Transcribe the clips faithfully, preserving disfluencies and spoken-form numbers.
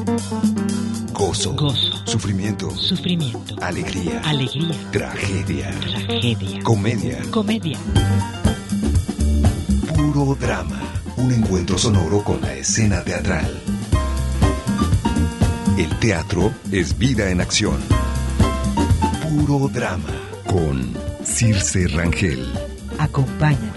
Gozo. Gozo. Sufrimiento. Sufrimiento. Alegría. Alegría. Tragedia. Tragedia. Comedia. Comedia. Puro drama. Un encuentro sonoro con la escena teatral. El teatro es vida en acción. Puro drama. Con Circe Rangel. Acompáñanos.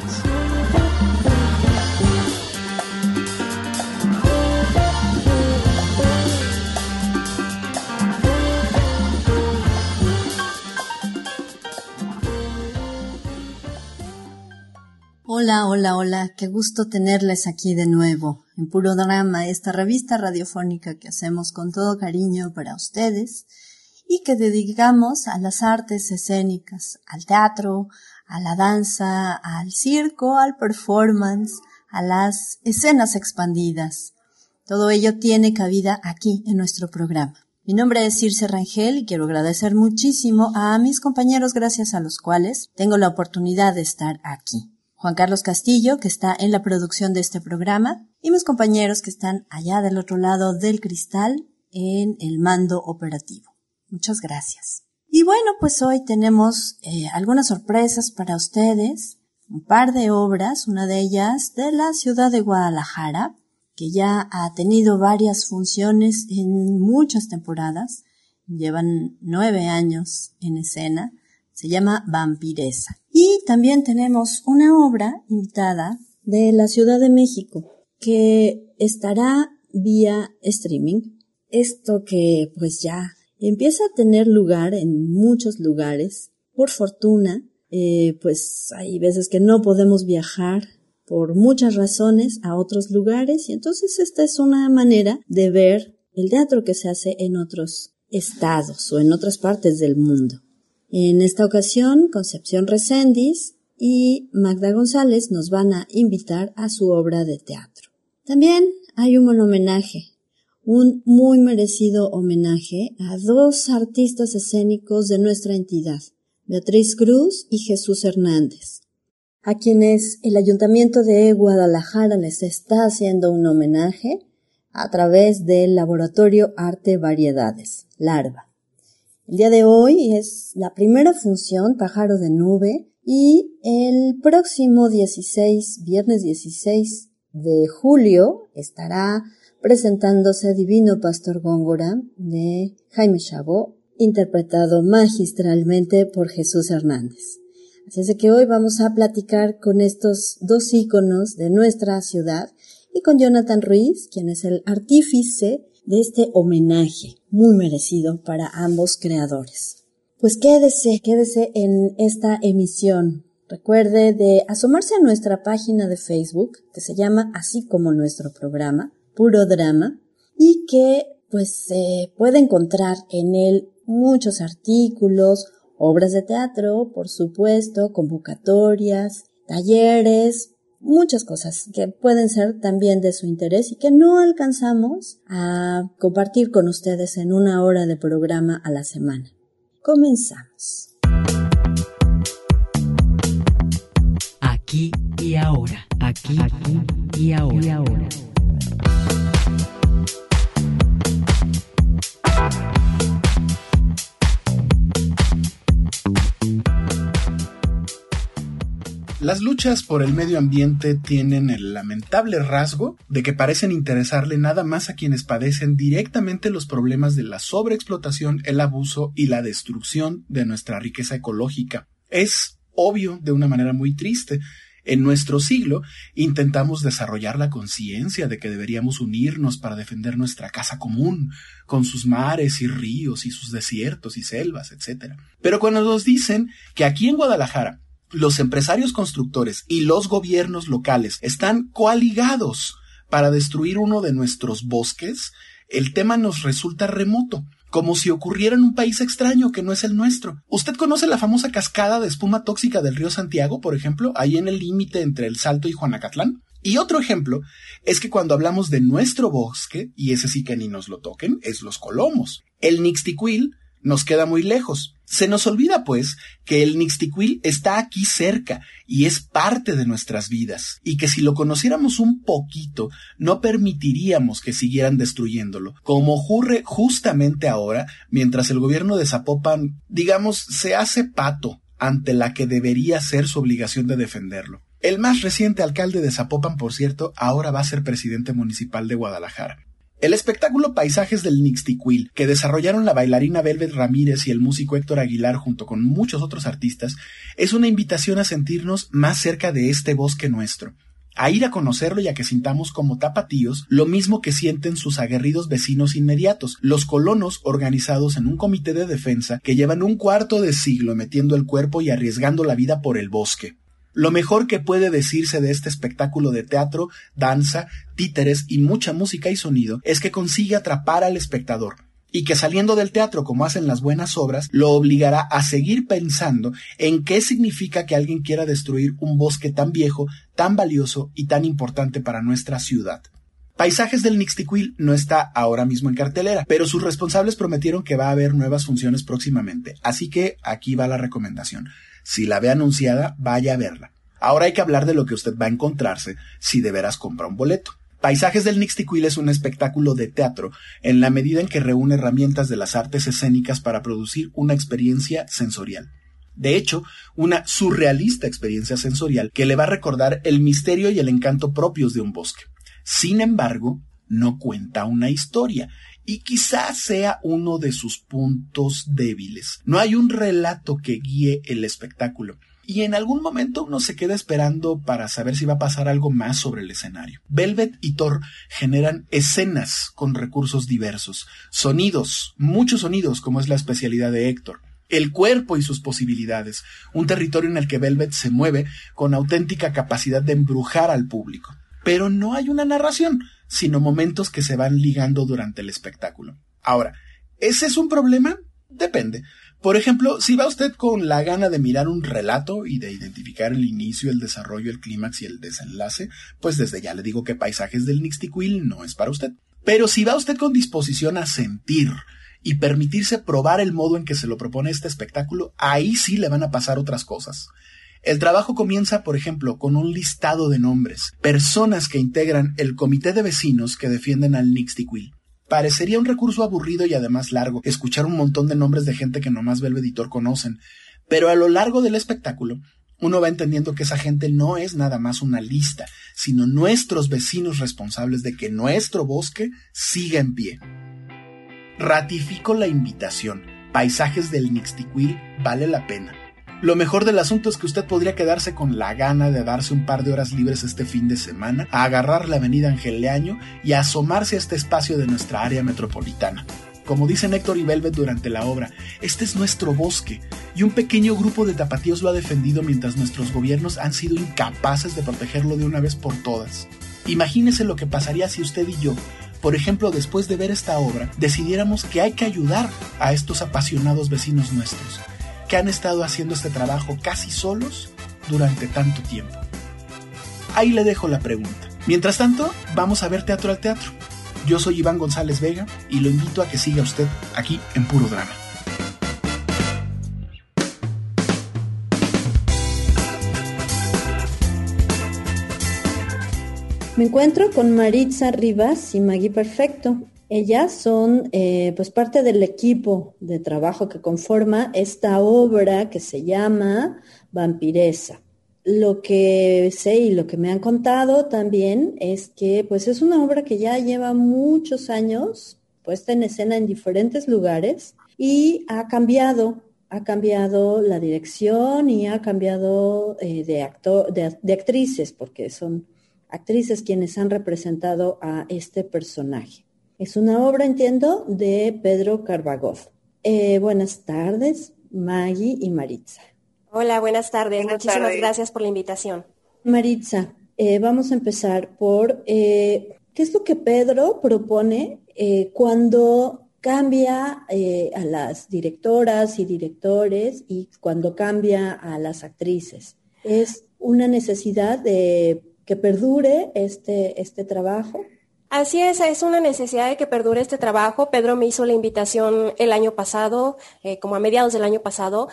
Hola, hola, hola, qué gusto tenerles aquí de nuevo en Puro Drama, esta revista radiofónica que hacemos con todo cariño para ustedes y que dedicamos a las artes escénicas, al teatro, a la danza, al circo, al performance, a las escenas expandidas. Todo ello tiene cabida aquí en nuestro programa. Mi nombre es Circe Rangel y quiero agradecer muchísimo a mis compañeros gracias a los cuales tengo la oportunidad de estar aquí. Juan Carlos Castillo, que está en la producción de este programa, y mis compañeros que están allá del otro lado del cristal en el mando operativo. Muchas gracias. Y bueno, pues hoy tenemos eh, algunas sorpresas para ustedes, un par de obras, una de ellas de la ciudad de Guadalajara, que ya ha tenido varias funciones en muchas temporadas, llevan nueve años en escena, se llama Vampiresa. Y también tenemos una obra invitada de la Ciudad de México que estará vía streaming. Esto que pues ya empieza a tener lugar en muchos lugares. Por fortuna, eh, pues hay veces que no podemos viajar por muchas razones a otros lugares y entonces esta es una manera de ver el teatro que se hace en otros estados o en otras partes del mundo. En esta ocasión, Concepción Reséndiz y Magda González nos van a invitar a su obra de teatro. También hay un homenaje, un muy merecido homenaje a dos artistas escénicos de nuestra entidad, Beatriz Cruz y Jesús Hernández, a quienes el Ayuntamiento de Guadalajara les está haciendo un homenaje a través del Laboratorio Arte Variedades, Larva. El día de hoy es la primera función, Pájaro de Nube, y el próximo dieciséis, viernes dieciséis de julio, estará presentándose Divino Pastor Góngora de Jaime Chabot, interpretado magistralmente por Jesús Hernández. Así es de que hoy vamos a platicar con estos dos íconos de nuestra ciudad y con Jonathan Ruiz, quien es el artífice de este homenaje muy merecido para ambos creadores. Pues quédese, quédese en esta emisión. Recuerde de asomarse a nuestra página de Facebook, que se llama así como nuestro programa, Puro Drama, y que pues se puede encontrar en él muchos artículos, obras de teatro, por supuesto, convocatorias, talleres, muchas cosas que pueden ser también de su interés y que no alcanzamos a compartir con ustedes en una hora de programa a la semana. Comenzamos. Aquí y ahora. Aquí, aquí y ahora. Y ahora. Las luchas por el medio ambiente tienen el lamentable rasgo de que parecen interesarle nada más a quienes padecen directamente los problemas de la sobreexplotación, el abuso y la destrucción de nuestra riqueza ecológica. Es obvio de una manera muy triste. En nuestro siglo intentamos desarrollar la conciencia de que deberíamos unirnos para defender nuestra casa común, con sus mares y ríos y sus desiertos y selvas, etcétera. Pero cuando nos dicen que aquí en Guadalajara los empresarios constructores y los gobiernos locales están coaligados para destruir uno de nuestros bosques, el tema nos resulta remoto, como si ocurriera en un país extraño que no es el nuestro. ¿Usted conoce la famosa cascada de espuma tóxica del río Santiago, por ejemplo, ahí en el límite entre El Salto y Juanacatlán? Y otro ejemplo es que cuando hablamos de nuestro bosque, y ese sí que ni nos lo toquen, es Los Colomos. El Nixtiquil nos queda muy lejos. Se nos olvida, pues, que el Nixtiquil está aquí cerca y es parte de nuestras vidas, y que si lo conociéramos un poquito, no permitiríamos que siguieran destruyéndolo, como ocurre justamente ahora, mientras el gobierno de Zapopan, digamos, se hace pato ante la que debería ser su obligación de defenderlo. El más reciente alcalde de Zapopan, por cierto, ahora va a ser presidente municipal de Guadalajara. El espectáculo Paisajes del Nixtiquil, que desarrollaron la bailarina Velvet Ramírez y el músico Héctor Aguilar junto con muchos otros artistas, es una invitación a sentirnos más cerca de este bosque nuestro, a ir a conocerlo y a que sintamos como tapatíos lo mismo que sienten sus aguerridos vecinos inmediatos, los colonos organizados en un comité de defensa que llevan un cuarto de siglo metiendo el cuerpo y arriesgando la vida por el bosque. Lo mejor que puede decirse de este espectáculo de teatro, danza, títeres y mucha música y sonido es que consigue atrapar al espectador, y que saliendo del teatro como hacen las buenas obras, lo obligará a seguir pensando en qué significa que alguien quiera destruir un bosque tan viejo, tan valioso y tan importante para nuestra ciudad. Paisajes del Nixtiquil no está ahora mismo en cartelera, pero sus responsables prometieron que va a haber nuevas funciones próximamente, así que aquí va la recomendación. Si la ve anunciada, vaya a verla. Ahora hay que hablar de lo que usted va a encontrarse si de veras compra un boleto. Paisajes del Nixtiquil es un espectáculo de teatro en la medida en que reúne herramientas de las artes escénicas para producir una experiencia sensorial. De hecho, una surrealista experiencia sensorial que le va a recordar el misterio y el encanto propios de un bosque. Sin embargo, no cuenta una historia, y quizás sea uno de sus puntos débiles. No hay un relato que guíe el espectáculo, y en algún momento uno se queda esperando para saber si va a pasar algo más sobre el escenario. Velvet y Thor generan escenas con recursos diversos, sonidos, muchos sonidos, como es la especialidad de Héctor. El cuerpo y sus posibilidades, un territorio en el que Velvet se mueve con auténtica capacidad de embrujar al público. Pero no hay una narración, sino momentos que se van ligando durante el espectáculo. Ahora, ¿ese es un problema? Depende. Por ejemplo, si va usted con la gana de mirar un relato y de identificar el inicio, el desarrollo, el clímax y el desenlace, pues desde ya le digo que Paisajes del Nixtiquil no es para usted. Pero si va usted con disposición a sentir y permitirse probar el modo en que se lo propone este espectáculo, ahí sí le van a pasar otras cosas. El trabajo comienza, por ejemplo, con un listado de nombres, personas que integran el comité de vecinos que defienden al Nixtiquil. Parecería un recurso aburrido y además largo, escuchar un montón de nombres de gente que nomás Velvet y Thor conocen, pero a lo largo del espectáculo, uno va entendiendo que esa gente no es nada más una lista, sino nuestros vecinos responsables de que nuestro bosque siga en pie. Ratifico la invitación. Paisajes del Nixtiquil vale la pena. Lo mejor del asunto es que usted podría quedarse con la gana de darse un par de horas libres este fin de semana, a agarrar la avenida Ángel Leaño y a asomarse a este espacio de nuestra área metropolitana. Como dicen Héctor y Velvet durante la obra, este es nuestro bosque, y un pequeño grupo de tapatíos lo ha defendido mientras nuestros gobiernos han sido incapaces de protegerlo de una vez por todas. Imagínese lo que pasaría si usted y yo, por ejemplo, después de ver esta obra, decidiéramos que hay que ayudar a estos apasionados vecinos nuestros, que han estado haciendo este trabajo casi solos durante tanto tiempo. Ahí le dejo la pregunta. Mientras tanto, vamos a ver Teatro al Teatro. Yo soy Iván González Vega y lo invito a que siga usted aquí en Puro Drama. Me encuentro con Maritza Rivas y Maggie Perfecto. Ellas son eh, pues parte del equipo de trabajo que conforma esta obra que se llama Vampiresa. Lo que sé y lo que me han contado también es que pues es una obra que ya lleva muchos años puesta en escena en diferentes lugares y ha cambiado, ha cambiado la dirección y ha cambiado eh, de, actor, de, de actrices, porque son actrices quienes han representado a este personaje. Es una obra, entiendo, de Pedro Carvajal. Eh, buenas tardes, Maggie y Maritza. Hola, buenas tardes. Buenas Muchísimas tardes. gracias por la invitación. Maritza, eh, vamos a empezar por eh, ¿qué es lo que Pedro propone eh, cuando cambia eh, a las directoras y directores y cuando cambia a las actrices? ¿Es una necesidad de que perdure este, este trabajo? Así es, es una necesidad de que perdure este trabajo. Pedro me hizo la invitación el año pasado, eh, como a mediados del año pasado,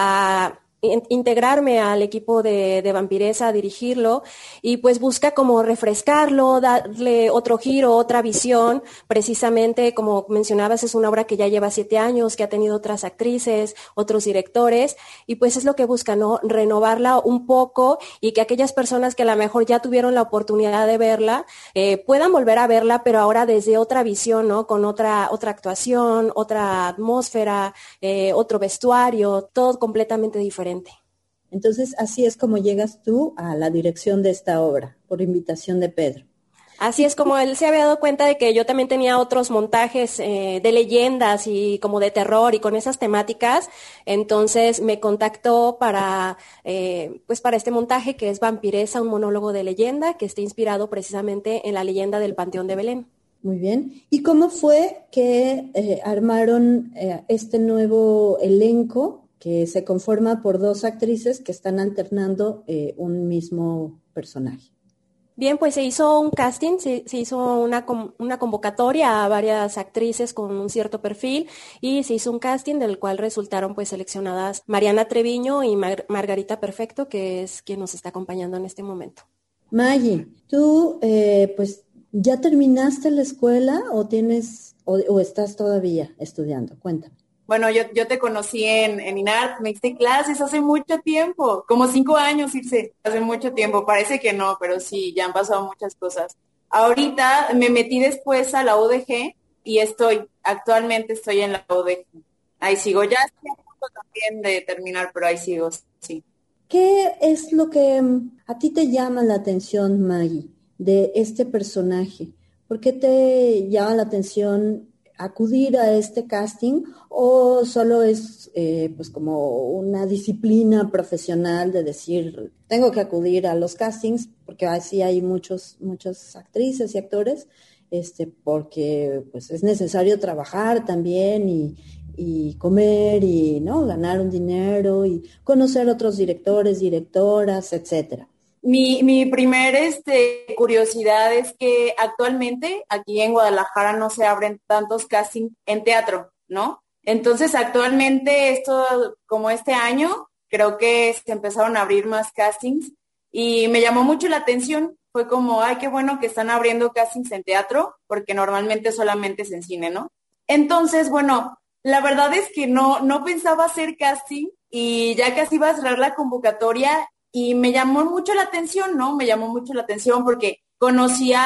a integrarme al equipo de, de Vampiresa, a dirigirlo, y pues busca como refrescarlo, darle otro giro, otra visión. Precisamente, como mencionabas, es una obra que ya lleva siete años, que ha tenido otras actrices, otros directores, y pues es lo que busca, ¿no? Renovarla un poco y que aquellas personas que a lo mejor ya tuvieron la oportunidad de verla, eh, puedan volver a verla, pero ahora desde otra visión, ¿no? Con otra, otra actuación, otra atmósfera, eh, otro vestuario, todo completamente diferente. Entonces, así es como llegas tú a la dirección de esta obra, por invitación de Pedro. Así es, como él se había dado cuenta de que yo también tenía otros montajes eh, de leyendas y como de terror y con esas temáticas, entonces me contactó para, eh, pues para este montaje que es Vampiresa, un monólogo de leyenda que está inspirado precisamente en la leyenda del Panteón de Belén. Muy bien. ¿Y cómo fue que eh, armaron eh, este nuevo elenco que se conforma por dos actrices que están alternando eh, un mismo personaje? Bien, pues se hizo un casting, se, se hizo una, una convocatoria a varias actrices con un cierto perfil y se hizo un casting del cual resultaron pues seleccionadas Mariana Treviño y Mar- Margarita Perfecto, que es quien nos está acompañando en este momento. Maggie, tú eh, pues ¿ya terminaste la escuela o tienes o, o estás todavía estudiando? Cuéntame. Bueno, yo, yo te conocí en, en INART, me diste clases hace mucho tiempo, como cinco años, Irse, hace mucho tiempo, parece que no, pero sí, ya han pasado muchas cosas. Ahorita me metí después a la U D G y estoy, actualmente estoy en la U D G. Ahí sigo, ya estoy a punto también de terminar, pero ahí sigo, sí. ¿Qué es lo que a ti te llama la atención, Maggie, de este personaje? ¿Por qué te llama la atención acudir a este casting o solo es eh, pues como una disciplina profesional de decir tengo que acudir a los castings porque así hay muchos muchas actrices y actores este porque pues es necesario trabajar también y, y comer y no ganar un dinero y conocer otros directores, directoras, etcétera? Mi, mi primer este, curiosidad es que actualmente aquí en Guadalajara no se abren tantos castings en teatro, ¿no? Entonces actualmente esto, como este año, creo que se empezaron a abrir más castings y me llamó mucho la atención. Fue como, ay, qué bueno que están abriendo castings en teatro, porque normalmente solamente es en cine, ¿no? Entonces, bueno, la verdad es que no, no pensaba hacer casting y ya casi iba a cerrar la convocatoria. Y me llamó mucho la atención, ¿no? Me llamó mucho la atención porque conocía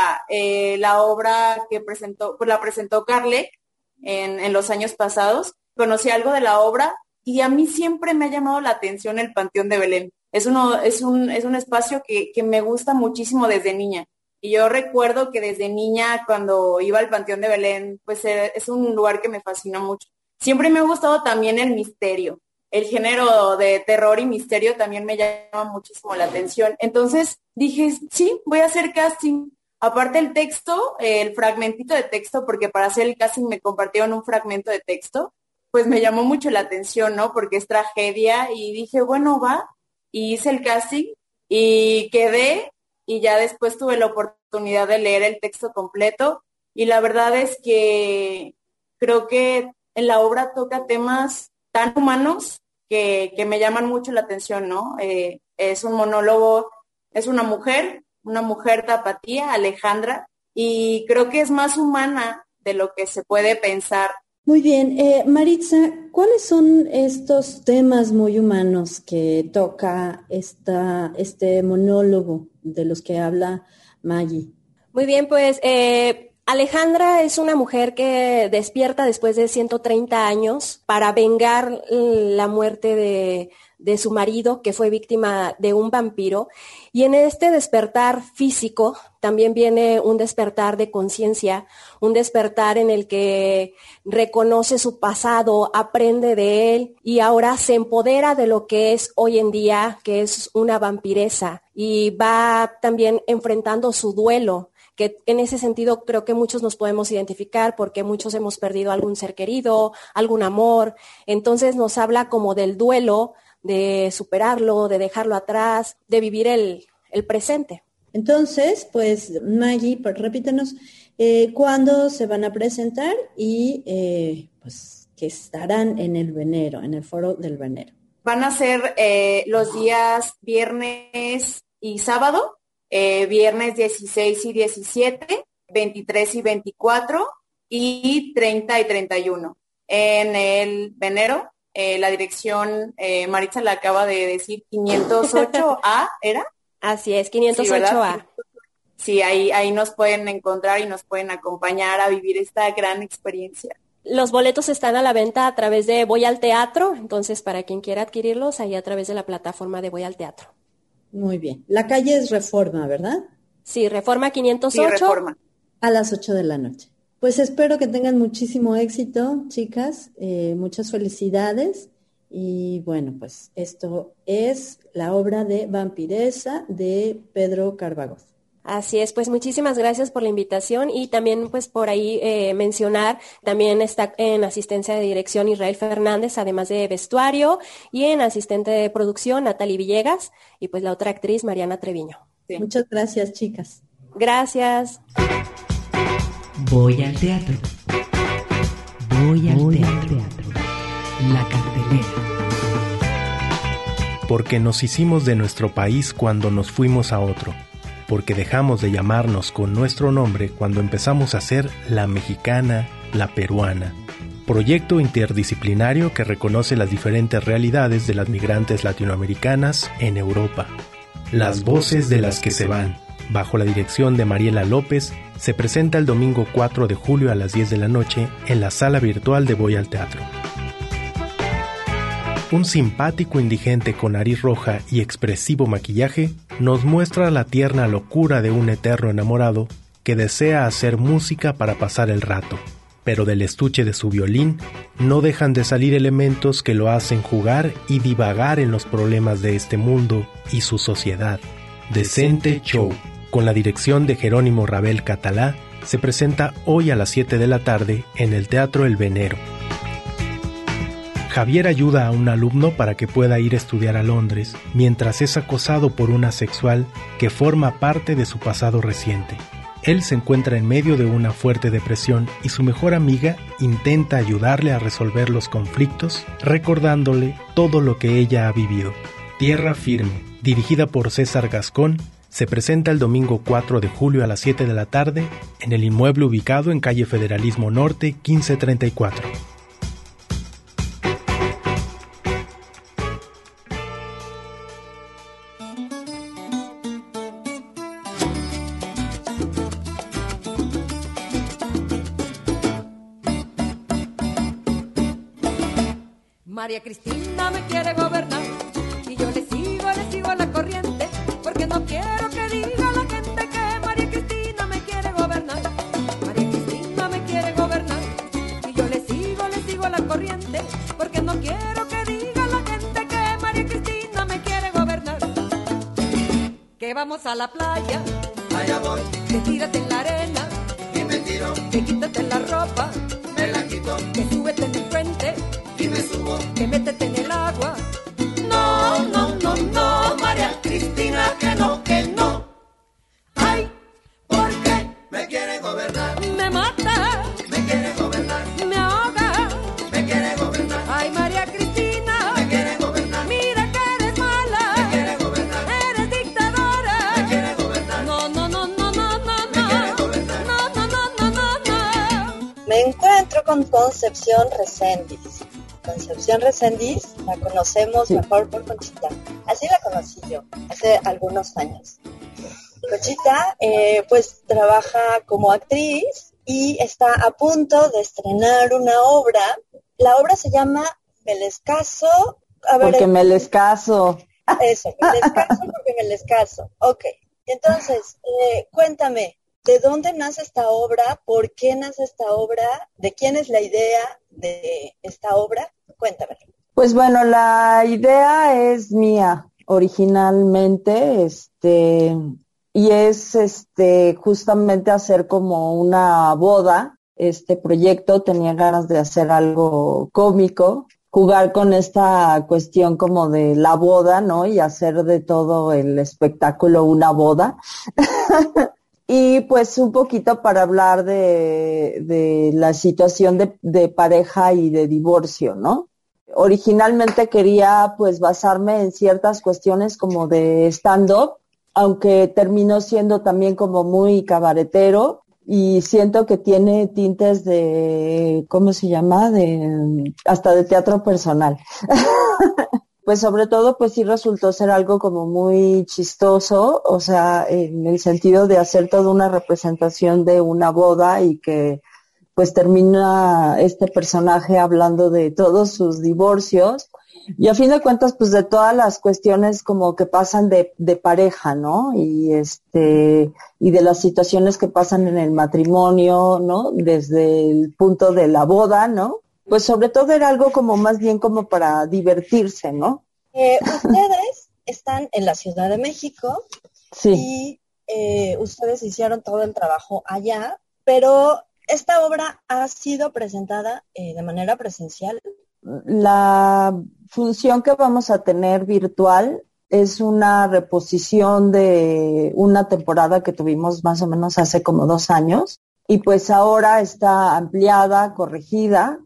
eh, la obra que presentó, pues la presentó Carle en, en los años pasados. Conocí algo de la obra y a mí siempre me ha llamado la atención el Panteón de Belén. Es, uno, es, un, es un espacio que, que me gusta muchísimo desde niña. Y yo recuerdo que desde niña cuando iba al Panteón de Belén, pues es un lugar que me fascina mucho. Siempre me ha gustado también el misterio. El género de terror y misterio también me llama muchísimo la atención. Entonces dije, sí, voy a hacer casting. Aparte el texto, el fragmentito de texto, porque para hacer el casting me compartieron un fragmento de texto, pues me llamó mucho la atención, ¿no? Porque es tragedia y dije, bueno, va. Y hice el casting y quedé y ya después tuve la oportunidad de leer el texto completo y la verdad es que creo que en la obra toca temas tan humanos que, que me llaman mucho la atención, ¿no? Eh, es un monólogo, es una mujer, una mujer tapatía, Alejandra, y creo que es más humana de lo que se puede pensar. Muy bien, eh, Maritza, ¿cuáles son estos temas muy humanos que toca esta, este monólogo de los que habla Maggie? Muy bien, pues eh, Alejandra es una mujer que despierta después de ciento treinta años para vengar la muerte de, de su marido, que fue víctima de un vampiro. Y en este despertar físico también viene un despertar de conciencia, un despertar en el que reconoce su pasado, aprende de él y ahora se empodera de lo que es hoy en día, que es una vampiresa. Y va también enfrentando su duelo, que en ese sentido creo que muchos nos podemos identificar porque muchos hemos perdido algún ser querido, algún amor. Entonces nos habla como del duelo, de superarlo, de dejarlo atrás, de vivir el, el presente. Entonces, pues Maggie, pues, repítenos eh, cuándo se van a presentar y eh, pues que estarán en el Venero, en el foro del Venero. Van a ser eh, los días viernes y sábado, eh, viernes dieciséis y diecisiete, veintitrés y veinticuatro y treinta y treinta y uno. En el Venero, eh, la dirección, eh, Maritza la acaba de decir, quinientos ocho A, ¿era? Así es, quinientos ocho A. Sí, sí, ahí, ahí nos pueden encontrar y nos pueden acompañar a vivir esta gran experiencia. Los boletos están a la venta a través de Voy al Teatro, entonces para quien quiera adquirirlos, ahí a través de la plataforma de Voy al Teatro. Muy bien. La calle es Reforma, ¿verdad? Sí, Reforma quinientos ocho. Sí, Reforma. A las ocho de la noche. Pues espero que tengan muchísimo éxito, chicas, eh, muchas felicidades. Y bueno, pues esto es la obra de Vampiresa de Pedro Carvagoz. Así es, pues muchísimas gracias por la invitación y también pues por ahí eh, mencionar, también está en asistencia de dirección Israel Fernández, además de vestuario, y en asistente de producción Natalie Villegas y pues la otra actriz Mariana Treviño. Sí. Muchas gracias, chicas. Gracias. Voy al teatro. Voy al Voy teatro. teatro. La cartelera. Porque nos hicimos de nuestro país cuando nos fuimos a otro. Porque dejamos de llamarnos con nuestro nombre cuando empezamos a ser la mexicana, la peruana. Proyecto interdisciplinario que reconoce las diferentes realidades de las migrantes latinoamericanas en Europa. Las voces de las que se van, bajo la dirección de Mariela López, se presenta el domingo cuatro de julio a las diez de la noche en la sala virtual de Voy al Teatro. Un simpático indigente con nariz roja y expresivo maquillaje nos muestra la tierna locura de un eterno enamorado que desea hacer música para pasar el rato, pero del estuche de su violín no dejan de salir elementos que lo hacen jugar y divagar en los problemas de este mundo y su sociedad. Decente Show, con la dirección de Jerónimo Rabel Catalá, se presenta hoy a las siete de la tarde en el Teatro El Venero. Javier ayuda a un alumno para que pueda ir a estudiar a Londres, mientras es acosado por una asexual que forma parte de su pasado reciente. Él se encuentra en medio de una fuerte depresión y su mejor amiga intenta ayudarle a resolver los conflictos, recordándole todo lo que ella ha vivido. Tierra Firme, dirigida por César Gascón, se presenta el domingo cuatro de julio a las siete de la tarde en el inmueble ubicado en calle Federalismo Norte quince treinta y cuatro. María Cristina me quiere gobernar y yo le sigo, le sigo la corriente, porque no quiero que diga la gente que María Cristina me quiere gobernar. María Cristina me quiere gobernar y yo le sigo, le sigo la corriente, porque no quiero que diga la gente que María Cristina me quiere gobernar. Que vamos a la playa, allá voy, que tírate en la arena y me tiro, que quítate la ropa, me la quito, que súbete en el puente y me subo, que métete en el agua. No, no, no, no, María Cristina, que no, que no. Ay, ¿por qué? Me quiere gobernar. Me mata. Me quiere gobernar. Me ahoga. Me quiere gobernar. Ay, María Cristina. Me quiere gobernar. Mira que eres mala. Me quiere gobernar. Eres dictadora. Me quiere gobernar. No, no, no, no, no, no, no. Me quiere gobernar. No, no, no, no, no, no. Me encuentro con Concepción Reséndiz. Concepción Reséndiz la conocemos mejor por Conchita. Así la conocí yo, hace algunos años. Conchita, eh, pues trabaja como actriz y está a punto de estrenar una obra. La obra se llama Me les caso. A ver, porque me les caso. Eso, me les caso porque me les caso. Ok, entonces, eh, cuéntame, ¿de dónde nace esta obra? ¿Por qué nace esta obra? ¿De quién es la idea de esta obra? Cuéntame. Pues bueno, la idea es mía originalmente, este, y es este justamente hacer como una boda. Este proyecto tenía ganas de hacer algo cómico, jugar con esta cuestión como de la boda, ¿no? Y hacer de todo el espectáculo una boda. Y pues un poquito para hablar de, de la situación de, de pareja y de divorcio, ¿no? Originalmente quería pues basarme en ciertas cuestiones como de stand-up, aunque terminó siendo también como muy cabaretero y siento que tiene tintes de, ¿cómo se llama? De, hasta de teatro personal. Pues sobre todo, pues sí resultó ser algo como muy chistoso, o sea, en el sentido de hacer toda una representación de una boda y que pues termina este personaje hablando de todos sus divorcios y a fin de cuentas pues de todas las cuestiones como que pasan de, de pareja, ¿no? Y este, y de las situaciones que pasan en el matrimonio, ¿no? Desde el punto de la boda, ¿no? Pues sobre todo era algo como más bien como para divertirse, ¿no? Eh, ustedes están en la Ciudad de México sí. y eh, ustedes hicieron todo el trabajo allá, pero esta obra ha sido presentada eh, de manera presencial. La función que vamos a tener virtual es una reposición de una temporada que tuvimos más o menos hace como dos años. Y pues ahora está ampliada, corregida,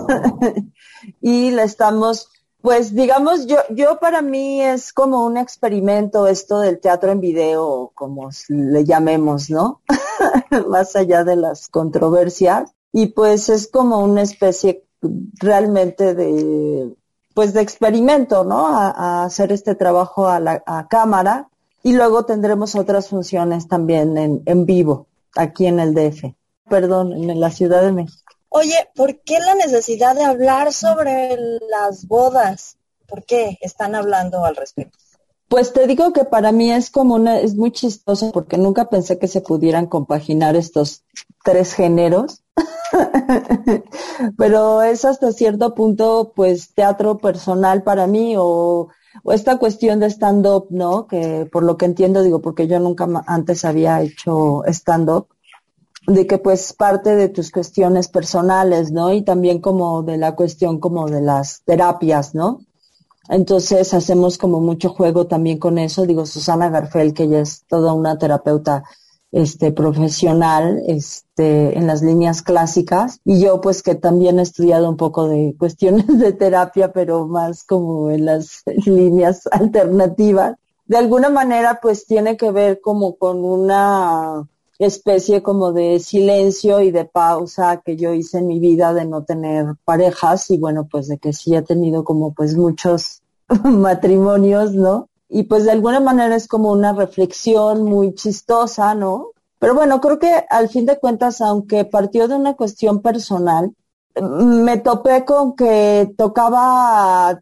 y la estamos, pues digamos, yo, yo para mí es como un experimento esto del teatro en video, como le llamemos, ¿no? Más allá de las controversias. Y pues es como una especie realmente de, pues de experimento, ¿no? A, a hacer este trabajo a la a cámara, y luego tendremos otras funciones también en, en vivo. Aquí en el D F, perdón, en la Ciudad de México. Oye, ¿por qué la necesidad de hablar sobre las bodas? ¿Por qué están hablando al respecto? Pues te digo que para mí es como una, es muy chistoso porque nunca pensé que se pudieran compaginar estos tres géneros. Pero es hasta cierto punto, pues, teatro personal para mí o... o esta cuestión de stand-up, ¿no? Que por lo que entiendo, digo, porque yo nunca antes había hecho stand-up, de que pues parte de tus cuestiones personales, ¿no? Y también como de la cuestión como de las terapias, ¿no? Entonces hacemos como mucho juego también con eso. Digo, Susana Garfel, que ella es toda una terapeuta este profesional este en las líneas clásicas, y yo pues que también he estudiado un poco de cuestiones de terapia, pero más como en las líneas alternativas. De alguna manera pues tiene que ver como con una especie como de silencio y de pausa que yo hice en mi vida de no tener parejas, y bueno, pues de que sí he tenido como pues muchos matrimonios, ¿no? Y pues de alguna manera es como una reflexión muy chistosa, ¿no? Pero bueno, creo que al fin de cuentas, aunque partió de una cuestión personal, me topé con que tocaba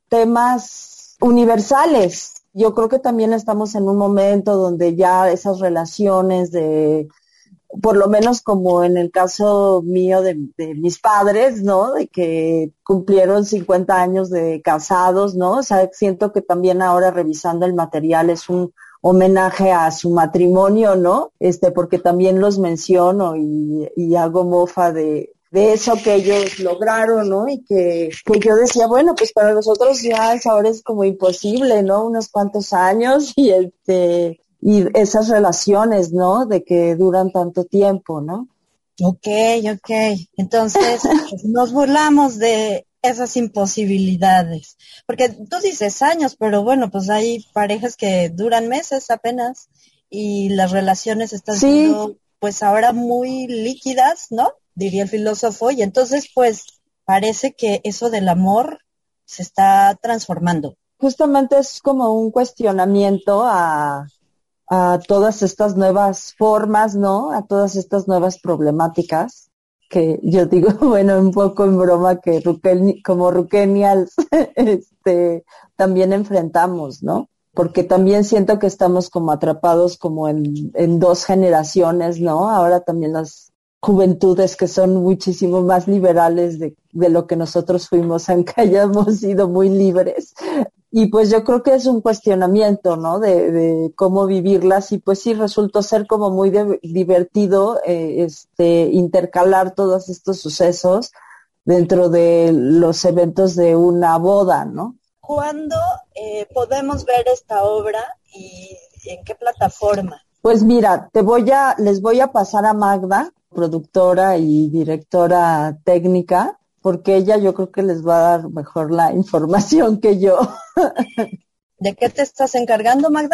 temas universales. Yo creo que también estamos en un momento donde ya esas relaciones de, por lo menos como en el caso mío de, de mis padres, ¿no? De que cumplieron cincuenta años de casados, ¿no? O sea, siento que también ahora revisando el material es un homenaje a su matrimonio, ¿no? Este, porque también los menciono y, y hago mofa de, de eso que ellos lograron, ¿no? Y que, que yo decía, bueno, pues para nosotros ya es, ahora es como imposible, ¿no? Unos cuantos años y este, y esas relaciones, ¿no? De que duran tanto tiempo, ¿no? Ok, ok. Entonces, nos burlamos de esas imposibilidades. Porque tú dices años, pero bueno, pues hay parejas que duran meses apenas y las relaciones están sí. siendo, pues ahora muy líquidas, ¿no? Diría el filósofo. Y entonces, pues, parece que eso del amor se está transformando. Justamente es como un cuestionamiento a... a todas estas nuevas formas, ¿no? A todas estas nuevas problemáticas que yo digo, bueno, un poco en broma que Ruken, como Rukenials este, también enfrentamos, ¿no? Porque también siento que estamos como atrapados como en, en dos generaciones, ¿no? Ahora también las juventudes que son muchísimo más liberales de, de lo que nosotros fuimos, aunque hayamos sido muy libres. Y pues yo creo que es un cuestionamiento, ¿no? De, de cómo vivirlas, y pues sí resultó ser como muy de, divertido eh, este intercalar todos estos sucesos dentro de los eventos de una boda, ¿no? ¿Cuándo eh, podemos ver esta obra y en qué plataforma? Pues mira, te voy a, les voy a pasar a Magda, productora y directora técnica, porque ella yo creo que les va a dar mejor la información que yo. ¿De qué te estás encargando, Magda?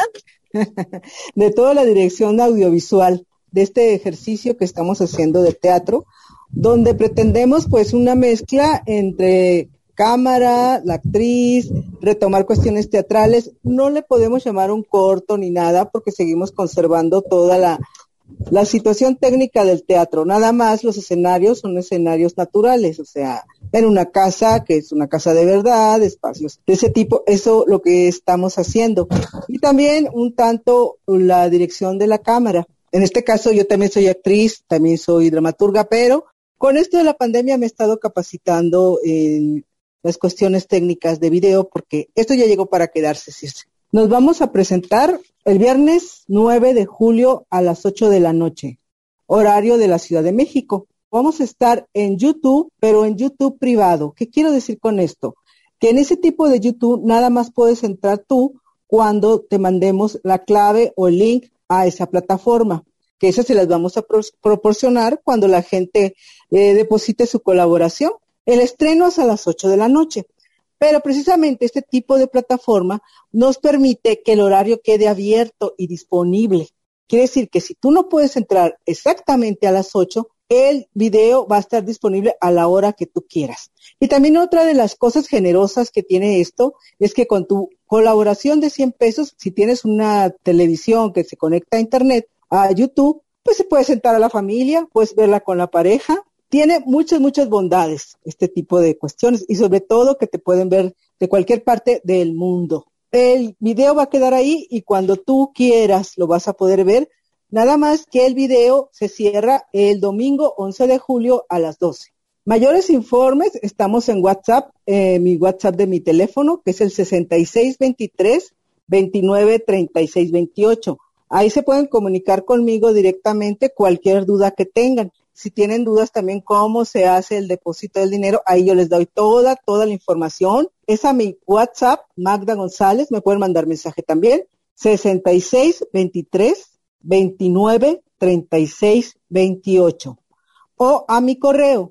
De toda la dirección audiovisual de este ejercicio que estamos haciendo de teatro, donde pretendemos pues una mezcla entre cámara, la actriz, retomar cuestiones teatrales. No le podemos llamar un corto ni nada porque seguimos conservando toda la, la situación técnica del teatro. Nada más los escenarios son escenarios naturales, o sea, en una casa que es una casa de verdad, espacios de ese tipo, eso lo que estamos haciendo. Y también un tanto la dirección de la cámara. En este caso yo también soy actriz, también soy dramaturga, pero con esto de la pandemia me he estado capacitando en las cuestiones técnicas de video, porque esto ya llegó para quedarse, Circe. Nos vamos a presentar el viernes nueve de julio a las ocho de la noche, horario de la Ciudad de México. Vamos a estar en YouTube, pero en YouTube privado. ¿Qué quiero decir con esto? Que en ese tipo de YouTube nada más puedes entrar tú cuando te mandemos la clave o el link a esa plataforma, que esas se las vamos a pro- proporcionar cuando la gente eh, deposite su colaboración. El estreno es a las ocho de la noche, pero precisamente este tipo de plataforma nos permite que el horario quede abierto y disponible. Quiere decir que si tú no puedes entrar exactamente a las ocho, el video va a estar disponible a la hora que tú quieras. Y también otra de las cosas generosas que tiene esto es que con tu colaboración de cien pesos, si tienes una televisión que se conecta a internet, a YouTube, pues se puede sentar a la familia, puedes verla con la pareja. Tiene muchas, muchas bondades este tipo de cuestiones y sobre todo que te pueden ver de cualquier parte del mundo. El video va a quedar ahí y cuando tú quieras lo vas a poder ver, nada más que el video se cierra el domingo once de julio a las doce. Mayores informes, estamos en WhatsApp, eh, mi WhatsApp de mi teléfono, que es el sesenta y seis veintitrés veintinueve treinta y seis veintiocho. Ahí se pueden comunicar conmigo directamente cualquier duda que tengan. Si tienen dudas también cómo se hace el depósito del dinero, ahí yo les doy toda, toda la información. Es a mi WhatsApp, Magda González, me pueden mandar mensaje también, sesenta y seis veintitrés veintinueve treinta y seis veintiocho. O a mi correo,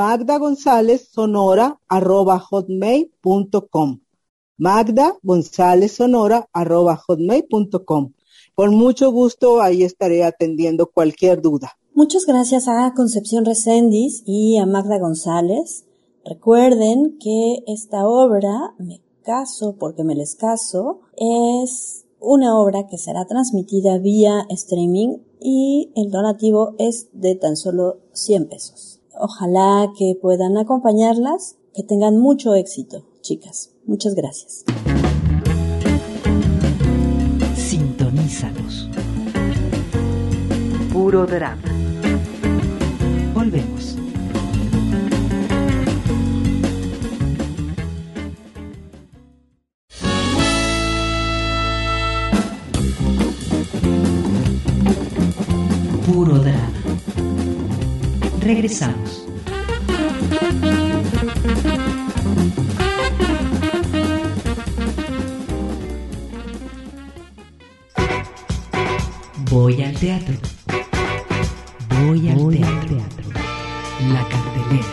magdagonzalezsonora arroba hotmail punto com. Magda González Sonora arroba hotmail punto com. Con mucho gusto ahí estaré atendiendo cualquier duda. Muchas gracias a Concepción Reséndiz y a Magda González. Recuerden que esta obra, Me caso porque me les caso, es una obra que será transmitida vía streaming y el donativo es de tan solo cien pesos. Ojalá que puedan acompañarlas, que tengan mucho éxito, chicas. Muchas gracias. Sintonízanos. Puro drama. Volvemos. Puro drama. Regresamos. Voy al teatro. Voy al Voy teatro. teatro. La cartelera.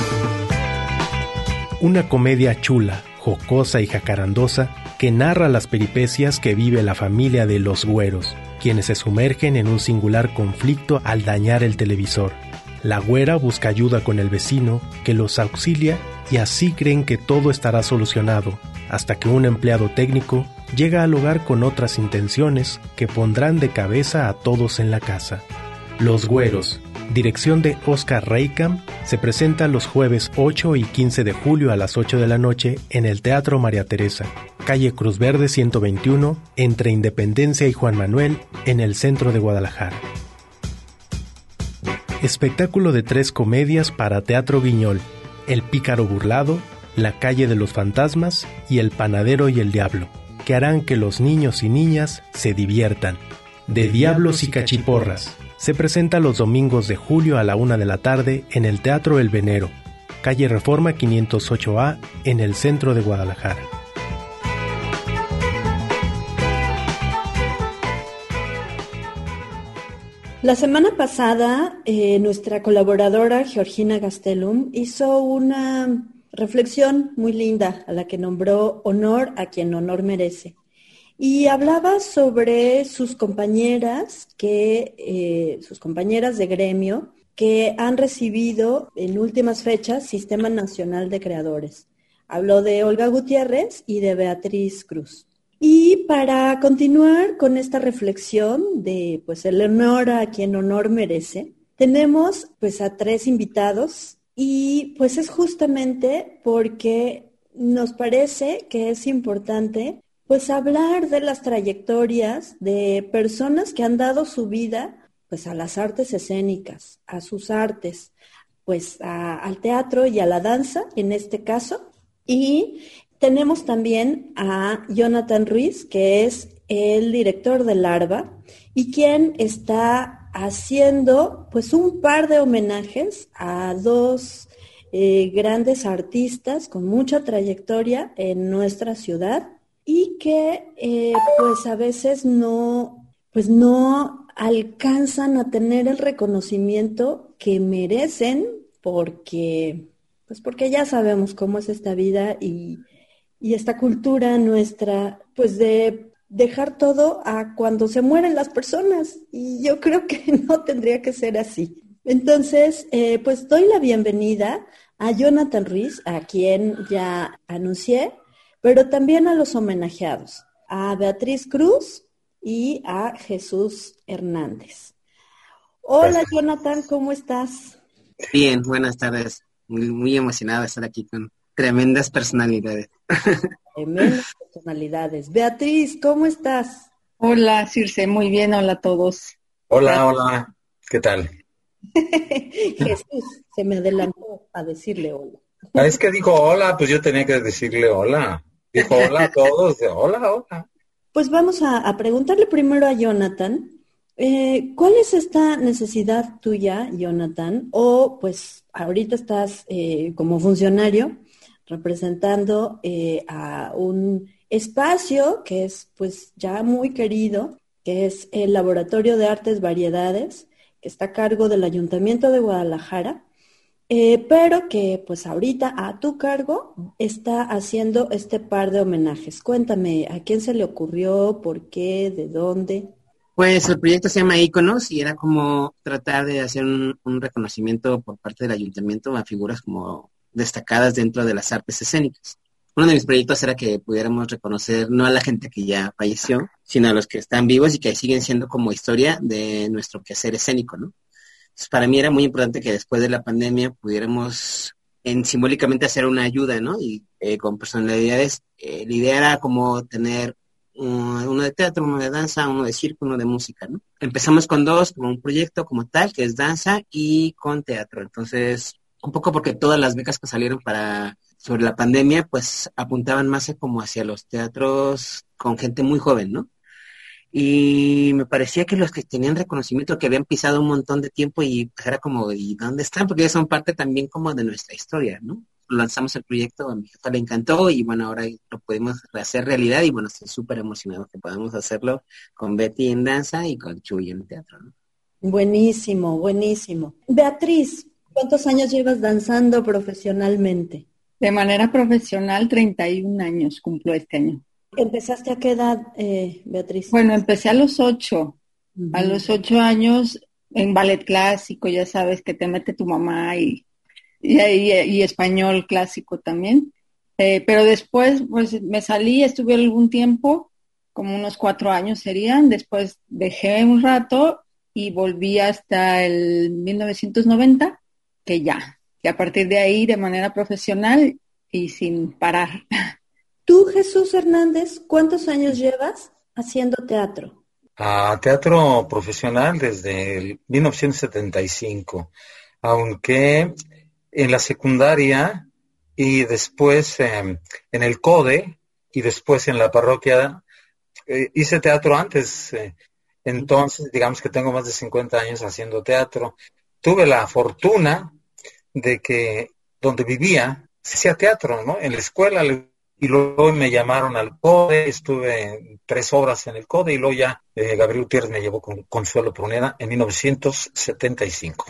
Una comedia chula, jocosa y jacarandosa que narra las peripecias que vive la familia de los güeros, quienes se sumergen en un singular conflicto al dañar el televisor. La güera busca ayuda con el vecino, que los auxilia y así creen que todo estará solucionado, hasta que un empleado técnico llega al hogar con otras intenciones que pondrán de cabeza a todos en la casa. Los Güeros, dirección de Oscar Reikam, se presenta los jueves ocho y quince de julio a las ocho de la noche en el Teatro María Teresa, calle Cruz Verde ciento veintiuno, entre Independencia y Juan Manuel, en el centro de Guadalajara. Espectáculo de tres comedias para Teatro Guiñol: El Pícaro Burlado, La Calle de los Fantasmas y El Panadero y el Diablo, que harán que los niños y niñas se diviertan. De Diablos y Cachiporras se presenta los domingos de julio a la una de la tarde en el Teatro El Venero. calle Reforma quinientos ocho A, en el centro de Guadalajara. La semana pasada, eh, nuestra colaboradora Georgina Gastelum hizo una reflexión muy linda a la que nombró honor a quien honor merece. Y hablaba sobre sus compañeras, que, eh, sus compañeras de gremio que han recibido en últimas fechas Sistema Nacional de Creadores. Habló de Olga Gutiérrez y de Beatriz Cruz. Y para continuar con esta reflexión de pues el honor a quien honor merece, tenemos pues a tres invitados y pues es justamente porque nos parece que es importante pues hablar de las trayectorias de personas que han dado su vida pues a las artes escénicas, a sus artes, pues a, al teatro y a la danza en este caso. Y tenemos también a Jonathan Ruiz, que es el director de Larva y quien está haciendo pues un par de homenajes a dos eh, grandes artistas con mucha trayectoria en nuestra ciudad y que eh, pues a veces no, pues no alcanzan a tener el reconocimiento que merecen porque, pues porque ya sabemos cómo es esta vida y Y esta cultura nuestra, pues de dejar todo a cuando se mueren las personas. Y yo creo que no tendría que ser así. Entonces, eh, pues doy la bienvenida a Jonathan Ruiz, a quien ya anuncié, pero también a los homenajeados, a Beatriz Cruz y a Jesús Hernández. Hola, Jonathan, ¿cómo estás? Bien, buenas tardes. Muy, muy emocionado de estar aquí con tremendas personalidades. Tremendas personalidades. Beatriz, ¿cómo estás? Hola, Circe, muy bien, hola a todos. Hola, hola, ¿qué tal? Jesús se me adelantó a decirle hola. Ah, es que dijo hola, pues yo tenía que decirle hola. Dijo hola a todos, de hola, hola. Pues vamos a, a preguntarle primero a Jonathan, eh, ¿cuál es esta necesidad tuya, Jonathan? O pues ahorita estás eh, como funcionario representando eh, a un espacio que es pues ya muy querido, que es el Laboratorio de Artes Variedades, que está a cargo del Ayuntamiento de Guadalajara, eh, pero que pues ahorita a tu cargo está haciendo este par de homenajes. Cuéntame, ¿a quién se le ocurrió? ¿Por qué? ¿De dónde? Pues el proyecto se llama Íconos y era como tratar de hacer un, un reconocimiento por parte del ayuntamiento a figuras como destacadas dentro de las artes escénicas. Uno de mis proyectos era que pudiéramos reconocer no a la gente que ya falleció, sino a los que están vivos y que siguen siendo como historia de nuestro quehacer escénico, ¿no? Entonces, para mí era muy importante que después de la pandemia pudiéramos en simbólicamente hacer una ayuda, ¿no? Y eh, con personalidades, eh, la idea era como tener uh, uno de teatro, uno de danza, uno de circo, uno de música, ¿no? Empezamos con dos, como un proyecto como tal, que es danza y con teatro. Entonces, un poco porque todas las becas que salieron para sobre la pandemia, pues apuntaban más como hacia los teatros con gente muy joven, ¿no? Y me parecía que los que tenían reconocimiento, que habían pisado un montón de tiempo y pues era como, ¿y dónde están? Porque ellos son parte también como de nuestra historia, ¿no? Lanzamos el proyecto, a mi jefa le encantó y bueno, ahora lo podemos hacer realidad y bueno, estoy súper emocionado que podamos hacerlo con Betty en danza y con Chuy en teatro, ¿no? Buenísimo, buenísimo. Beatriz, ¿cuántos años llevas danzando profesionalmente? De manera profesional, treinta y un años cumplo este año. ¿Empezaste a qué edad, eh, Beatriz? Bueno, empecé a los ocho. Uh-huh. A los ocho años en ballet clásico, ya sabes que te mete tu mamá y, y, y, y español clásico también. Eh, pero después, pues me salí, estuve algún tiempo, como unos cuatro años serían. Después dejé un rato y volví hasta el mil novecientos noventa, que ya, que a partir de ahí de manera profesional y sin parar. Tú, Jesús Hernández, ¿cuántos años llevas haciendo teatro? A teatro profesional desde el mil novecientos setenta y cinco, aunque en la secundaria y después eh, en el CODE y después en la parroquia eh, hice teatro antes, eh, entonces digamos que tengo más de cincuenta años haciendo teatro. Tuve la fortuna de que donde vivía, se hacía teatro, ¿no? En la escuela, y luego me llamaron al CODE, estuve tres obras en el CODE, y luego ya eh, Gabriel Gutiérrez me llevó con Consuelo Pruneda en mil novecientos setenta y cinco.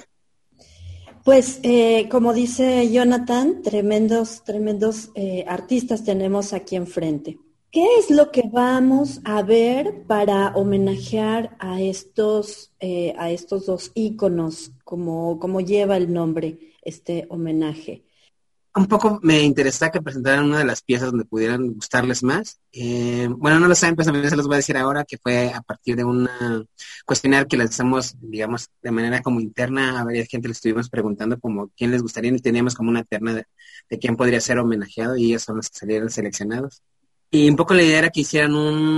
Pues, eh, como dice Jonathan, tremendos, tremendos eh, artistas tenemos aquí enfrente. ¿Qué es lo que vamos a ver para homenajear a estos, eh, a estos dos íconos, como, como lleva el nombre este homenaje? Un poco me interesa que presentaran una de las piezas donde pudieran gustarles más. Eh, bueno, no lo saben, pues también se los voy a decir ahora, que fue a partir de un cuestionario que lanzamos, digamos, de manera como interna. A varias gente le estuvimos preguntando como quién les gustaría, y teníamos como una terna de, de quién podría ser homenajeado, y ellos son los que salieron seleccionados. Y un poco la idea era que hicieran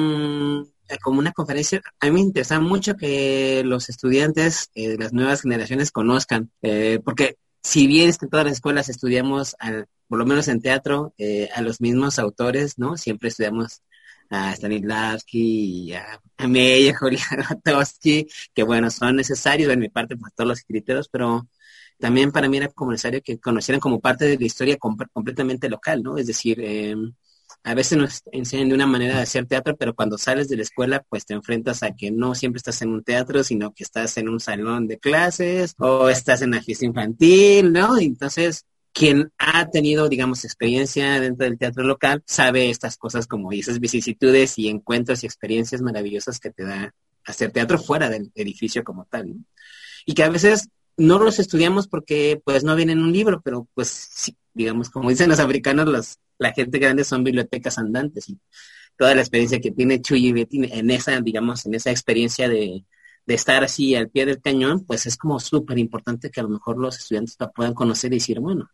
un como una conferencia. A mí me interesaba mucho que los estudiantes eh, de las nuevas generaciones conozcan, eh, porque si bien es que en todas las escuelas estudiamos, al, por lo menos en teatro, eh, a los mismos autores, ¿no? Siempre estudiamos a Stanislavski, a, a May, a Julián Grotowski, que bueno, son necesarios de mi parte por todos los escritores, pero también para mí era como necesario que conocieran como parte de la historia comp- completamente local, ¿no? Es decir, eh, a veces nos enseñan de una manera de hacer teatro, pero cuando sales de la escuela, pues te enfrentas a que no siempre estás en un teatro, sino que estás en un salón de clases o estás en la fiesta infantil, ¿no? Entonces, quien ha tenido, digamos, experiencia dentro del teatro local, sabe estas cosas como esas vicisitudes y encuentros y experiencias maravillosas que te da hacer teatro fuera del edificio como tal, ¿no? Y que a veces no los estudiamos porque, pues, no viene en un libro, pero, pues, sí, digamos, como dicen los africanos, los la gente grande son bibliotecas andantes, y toda la experiencia que tiene Chuy y Betty en esa, digamos, en esa experiencia de, de estar así al pie del cañón, pues es como súper importante que a lo mejor los estudiantes la puedan conocer y decir, bueno,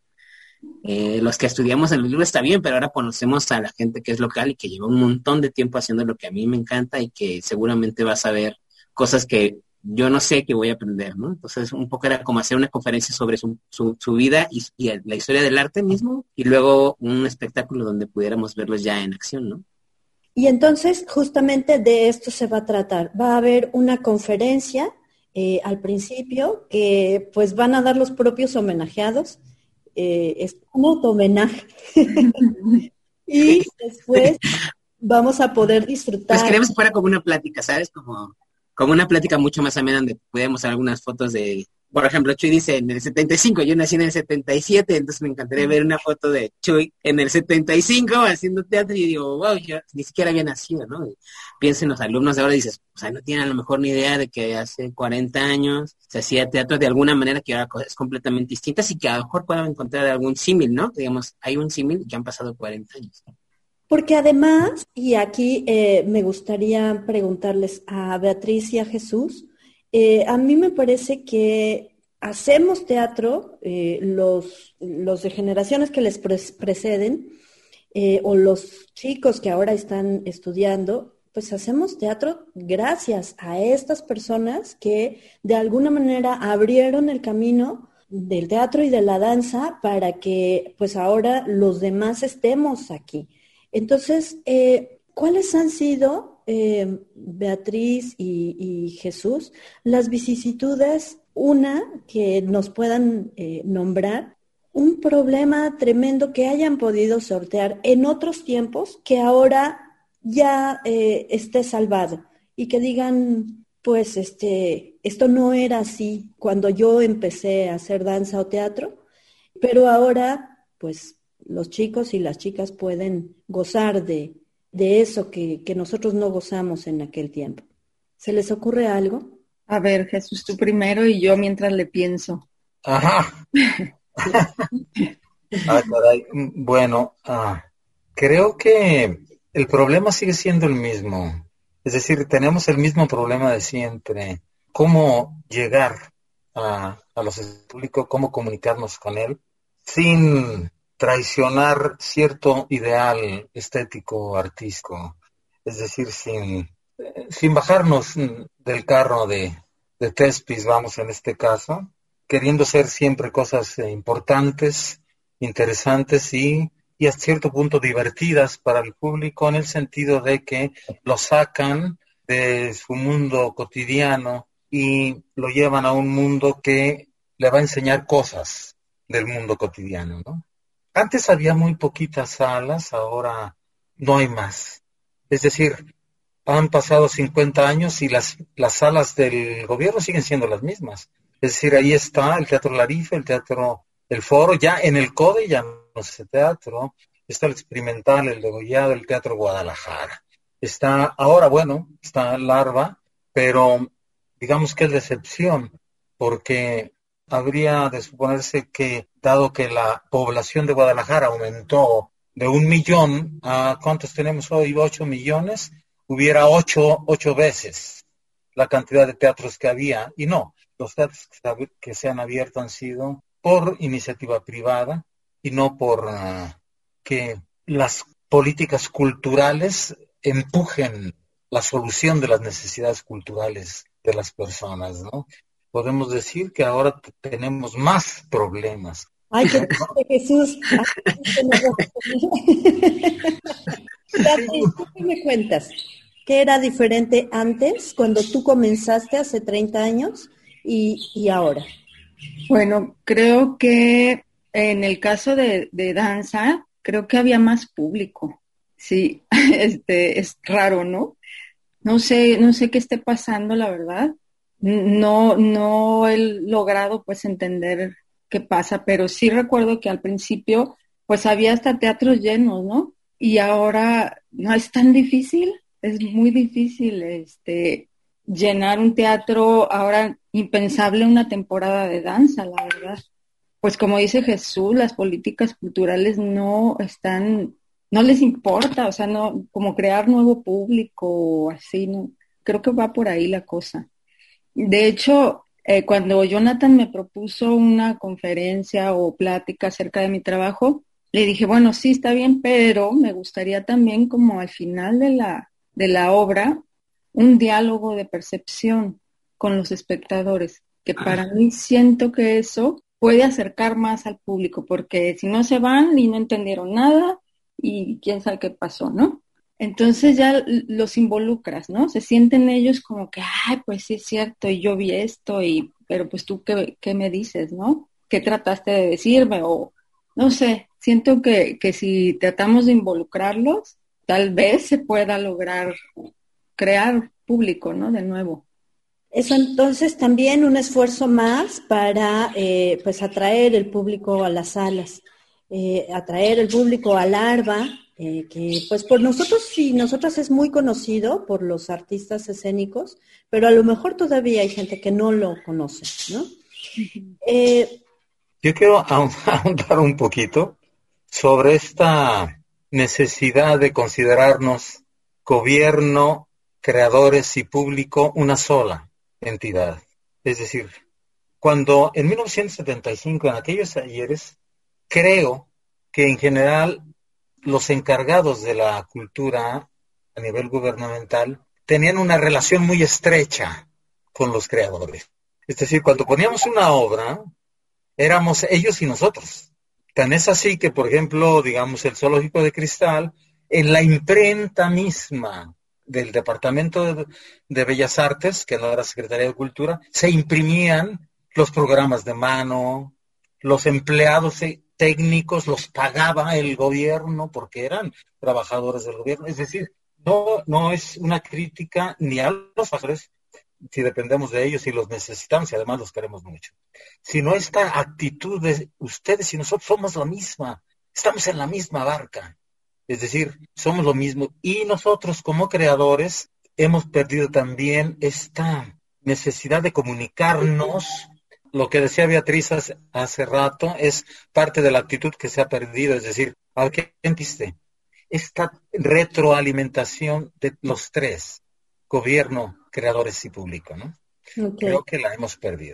eh, los que estudiamos en el libro está bien, pero ahora conocemos a la gente que es local y que lleva un montón de tiempo haciendo lo que a mí me encanta y que seguramente va a saber cosas que yo no sé que voy a aprender, ¿no? Entonces, un poco era como hacer una conferencia sobre su, su, su vida y, y la historia del arte mismo, y luego un espectáculo donde pudiéramos verlos ya en acción, ¿no? Y entonces, justamente de esto se va a tratar. Va a haber una conferencia eh, al principio que pues van a dar los propios homenajeados. Eh, es un auto-homenaje. Y después vamos a poder disfrutar. Pues queremos que fuera como una plática, ¿sabes? Como... como una plática mucho más amena donde podemos mostrar algunas fotos de, por ejemplo, Chuy dice en el setenta y cinco, yo nací en el setenta y siete, entonces me encantaría ver una foto de Chuy en el setenta y cinco haciendo teatro, y digo, wow, yo ni siquiera había nacido, ¿no? Y piensa en los alumnos de ahora y dices, o sea, no tienen a lo mejor ni idea de que hace cuarenta años se hacía teatro de alguna manera que ahora es completamente distintas, y que a lo mejor puedan encontrar algún símil, ¿no? Digamos, hay un símil que han pasado cuarenta años. Porque además, y aquí eh, me gustaría preguntarles a Beatriz y a Jesús, eh, a mí me parece que hacemos teatro, eh, los, los de generaciones que les pre- preceden, eh, o los chicos que ahora están estudiando, pues hacemos teatro gracias a estas personas que de alguna manera abrieron el camino del teatro y de la danza para que pues ahora los demás estemos aquí. Entonces, eh, ¿cuáles han sido, eh, Beatriz y, y Jesús, las vicisitudes, una, que nos puedan eh, nombrar, un problema tremendo que hayan podido sortear en otros tiempos que ahora ya eh, esté salvado, y que digan, pues, este, esto no era así cuando yo empecé a hacer danza o teatro, pero ahora, pues, los chicos y las chicas pueden gozar de, de eso que, que nosotros no gozamos en aquel tiempo. ¿Se les ocurre algo? A ver, Jesús, tú primero y yo mientras le pienso. Ajá. Ah, caray. Bueno, ah, creo que el problema sigue siendo el mismo. Es decir, tenemos el mismo problema de siempre. ¿Cómo llegar a, a los públicos? ¿Cómo comunicarnos con él sin traicionar cierto ideal estético, artístico? Es decir, sin, sin bajarnos del carro de, de Thespis, vamos, en este caso, queriendo ser siempre cosas eh, importantes, interesantes y, y a cierto punto divertidas para el público, en el sentido de que lo sacan de su mundo cotidiano y lo llevan a un mundo que le va a enseñar cosas del mundo cotidiano, ¿no? Antes había muy poquitas salas, ahora no hay más. Es decir, han pasado cincuenta años y las, las salas del gobierno siguen siendo las mismas. Es decir, ahí está el Teatro Larife, el Teatro El Foro, ya en el CODE ya no es ese teatro, está el Experimental, el Degollado, el Teatro Guadalajara. Está, ahora bueno, está Larva, pero digamos que es la excepción, porque habría de suponerse que, dado que la población de Guadalajara aumentó de un millón a ¿cuántos tenemos hoy? Ocho millones, hubiera ocho, ocho veces la cantidad de teatros que había, y no, los teatros que se han abierto han sido por iniciativa privada y no por uh, que las políticas culturales empujen la solución de las necesidades culturales de las personas, ¿no? Podemos decir que ahora t- tenemos más problemas. Ay, qué triste, Jesús. Tati, ¿tú qué me cuentas? ¿Qué era diferente antes, cuando tú comenzaste hace treinta años, y, y ahora? Bueno, creo que en el caso de, de danza, creo que había más público. Sí, este, es raro, ¿no? No sé, no sé qué esté pasando, la verdad. No, no he logrado pues entender qué pasa, pero sí recuerdo que al principio pues había hasta teatros llenos, ¿no? Y ahora no es tan difícil, es muy difícil este llenar un teatro, ahora impensable una temporada de danza, la verdad. Pues como dice Jesús, las políticas culturales no están, no les importa, o sea, no, como crear nuevo público o así, no, creo que va por ahí la cosa. De hecho, eh, cuando Jonathan me propuso una conferencia o plática acerca de mi trabajo, le dije, bueno, sí, está bien, pero me gustaría también como al final de la, de la obra, un diálogo de percepción con los espectadores, que para mí siento que eso puede acercar más al público, porque si no se van y no entendieron nada y quién sabe qué pasó, ¿no? Entonces ya los involucras, ¿no? Se sienten ellos como que, ay, pues sí es cierto, y yo vi esto, y pero pues tú, ¿qué, qué me dices, no? ¿Qué trataste de decirme? O, no sé, siento que, que si tratamos de involucrarlos, tal vez se pueda lograr crear público, ¿no? De nuevo. Eso entonces también un esfuerzo más para eh, pues atraer el público a las salas, eh, atraer el público a Larva, eh, que pues por nosotros y nosotras es muy conocido por los artistas escénicos, pero a lo mejor todavía hay gente que no lo conoce, ¿no? Eh, Yo quiero ahondar un poquito sobre esta necesidad de considerarnos gobierno, creadores y público una sola entidad. Es decir, cuando en mil novecientos setenta y cinco, en aquellos ayeres, creo que en general los encargados de la cultura a nivel gubernamental tenían una relación muy estrecha con los creadores. Es decir, cuando poníamos una obra, éramos ellos y nosotros. Tan es así que, por ejemplo, digamos, el Zoológico de Cristal, en la imprenta misma del Departamento de, de Bellas Artes, que no era Secretaría de Cultura, se imprimían los programas de mano, los empleados técnicos los pagaba el gobierno porque eran trabajadores del gobierno. Es decir, no, no es una crítica ni a los trabajadores, si dependemos de ellos y los necesitamos y además los queremos mucho, sino esta actitud de ustedes y nosotros somos la misma, estamos en la misma barca. Es decir, somos lo mismo y nosotros como creadores hemos perdido también esta necesidad de comunicarnos. Lo que decía Beatriz hace, hace rato es parte de la actitud que se ha perdido, es decir, ¿a qué entiste? Esta retroalimentación de los tres, gobierno, creadores y público, ¿no? Okay. Creo que la hemos perdido.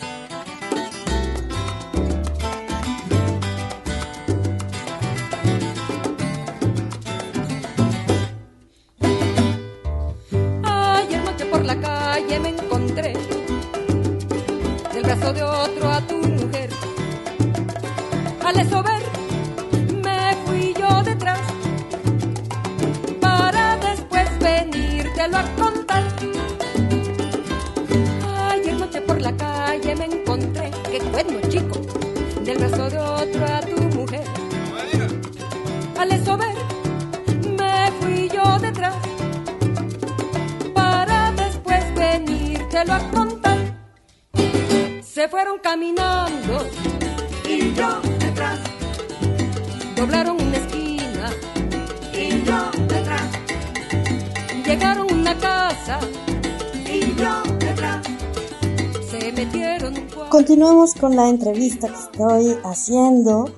Por la calle me encontré del brazo de otro a tu mujer. Al eso ver me fui yo detrás para después venírtelo a contar. Ayer noche por la calle me encontré, qué cuerno chico, del brazo de otro a tu mujer. Al eso ver, me fui yo detrás para después venírtelo a contar. Se fueron caminando y yo detrás. Doblaron una esquina y yo detrás. Llegaron a una casa y yo detrás. Se metieron un cuarto. Continuamos con la entrevista que estoy haciendo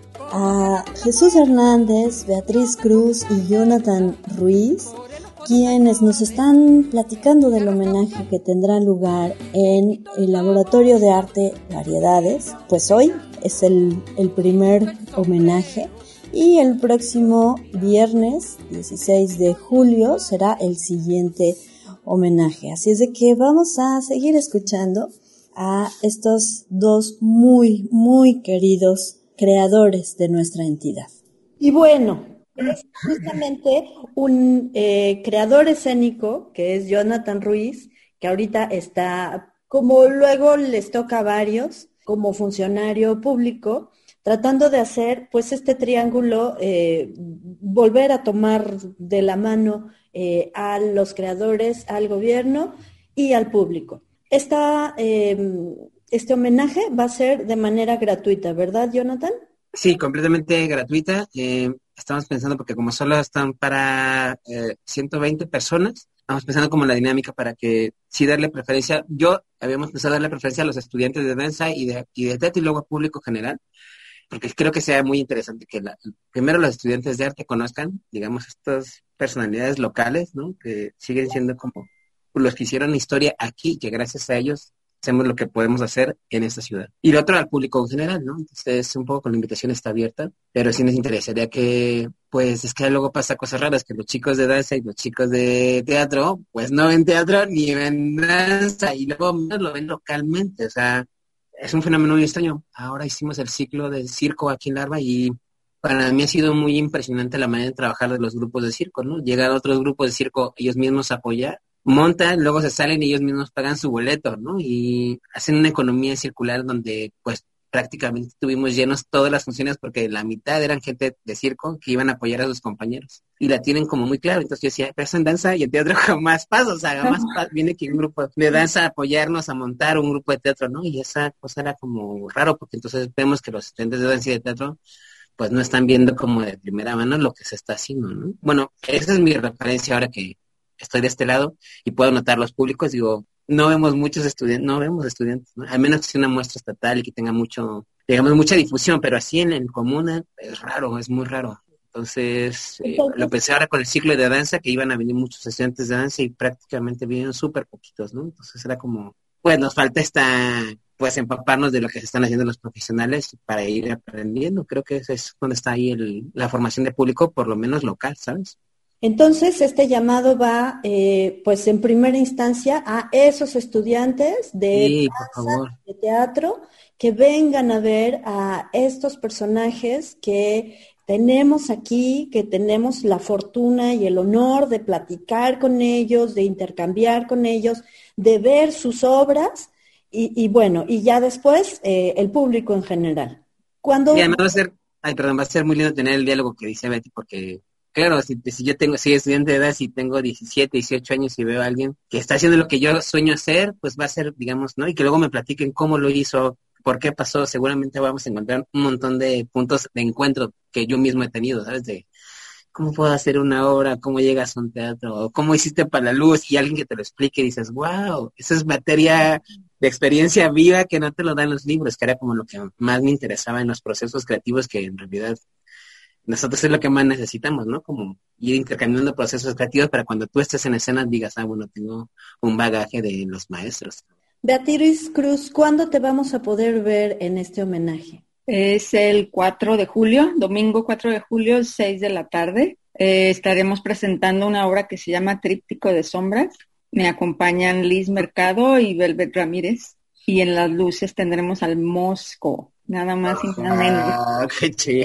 a Jesús Hernández, Beatriz Cruz y Jonathan Ruiz, quienes nos están platicando del homenaje que tendrá lugar en el Laboratorio de Arte Variedades. Pues hoy es el, el primer homenaje y el próximo viernes dieciséis de julio será el siguiente homenaje. Así es de que vamos a seguir escuchando a estos dos muy, muy queridos creadores de nuestra entidad. Y bueno, es justamente un eh, creador escénico que es Jonathan Ruiz, que ahorita está, como luego les toca a varios, como funcionario público, tratando de hacer pues este triángulo, eh, volver a tomar de la mano eh, a los creadores, al gobierno y al público. Esta, eh, este homenaje va a ser de manera gratuita, ¿verdad, Jonathan? Sí, completamente gratuita. Eh, estamos pensando, porque como solo están para eh, ciento veinte personas, estamos pensando como la dinámica para que sí darle preferencia. Yo habíamos pensado darle preferencia a los estudiantes de danza y de, y de teatro y luego al público general, porque creo que sea muy interesante que la, primero los estudiantes de arte conozcan, digamos, estas personalidades locales, ¿no? Que siguen siendo como los que hicieron historia aquí, que gracias a ellos hacemos lo que podemos hacer en esta ciudad. Y lo otro al público en general, ¿no? Entonces, un poco con la invitación está abierta, pero sí nos interesaría que, pues, es que luego pasa cosas raras, que los chicos de danza y los chicos de teatro, pues no ven teatro ni ven danza, y luego lo ven localmente, o sea, es un fenómeno muy extraño. Ahora hicimos el ciclo del circo aquí en Larva y para mí ha sido muy impresionante la manera de trabajar de los grupos de circo, ¿no? Llegan otros grupos de circo ellos mismos a apoyar, montan, luego se salen y ellos mismos pagan su boleto, ¿no? Y hacen una economía circular donde, pues, prácticamente tuvimos llenos todas las funciones porque la mitad eran gente de circo que iban a apoyar a sus compañeros. Y la tienen como muy claro. Entonces yo decía, pero eso en danza y en teatro jamás pasa, o sea, jamás pasa. Viene que un grupo de danza a apoyarnos a montar un grupo de teatro, ¿no? Y esa cosa era como raro porque entonces vemos que los estudiantes de danza y de teatro pues no están viendo como de primera mano lo que se está haciendo, ¿no? Bueno, esa es mi referencia ahora que estoy de este lado y puedo notar los públicos, digo, no vemos muchos estudiantes, no vemos estudiantes, ¿no? Al menos que sea una muestra estatal y que tenga mucho, digamos, mucha difusión, pero así en el común es raro, es muy raro. Entonces, eh, lo pensé ahora con el ciclo de danza, que iban a venir muchos estudiantes de danza y prácticamente vinieron súper poquitos, ¿no? Entonces era como, pues nos falta esta, pues empaparnos de lo que se están haciendo los profesionales para ir aprendiendo. Creo que eso es donde está ahí el, la formación de público, por lo menos local, ¿sabes? Entonces, este llamado va, eh, pues, en primera instancia a esos estudiantes de, sí, danza, de teatro que vengan a ver a estos personajes que tenemos aquí, que tenemos la fortuna y el honor de platicar con ellos, de intercambiar con ellos, de ver sus obras y, y bueno, y ya después eh, el público en general. Cuando... Y además va a ser, ay, perdón, va a ser muy lindo tener el diálogo que dice Betty, porque... Claro, si, si yo tengo, soy estudiante de edad, si tengo diecisiete, dieciocho años y veo a alguien que está haciendo lo que yo sueño hacer, pues va a ser, digamos, ¿no? Y que luego me platiquen cómo lo hizo, por qué pasó, seguramente vamos a encontrar un montón de puntos de encuentro que yo mismo he tenido, ¿sabes? De cómo puedo hacer una obra, cómo llegas a un teatro, o cómo hiciste para la luz, y alguien que te lo explique y dices, wow, esa es materia de experiencia viva que no te lo dan los libros, que era como lo que más me interesaba en los procesos creativos, que en realidad nosotros es lo que más necesitamos, ¿no? Como ir intercambiando procesos creativos para cuando tú estés en escena digas, ah, bueno, tengo un bagaje de los maestros. Beatriz Cruz, ¿cuándo te vamos a poder ver en este homenaje? Es el cuatro de julio, domingo cuatro de julio, seis de la tarde. Eh, estaremos presentando una obra que se llama Tríptico de Sombras. Me acompañan Liz Mercado y Velvet Ramírez. Y en las luces tendremos al Mosco. Nada más y nada menos. Ah, qué chido.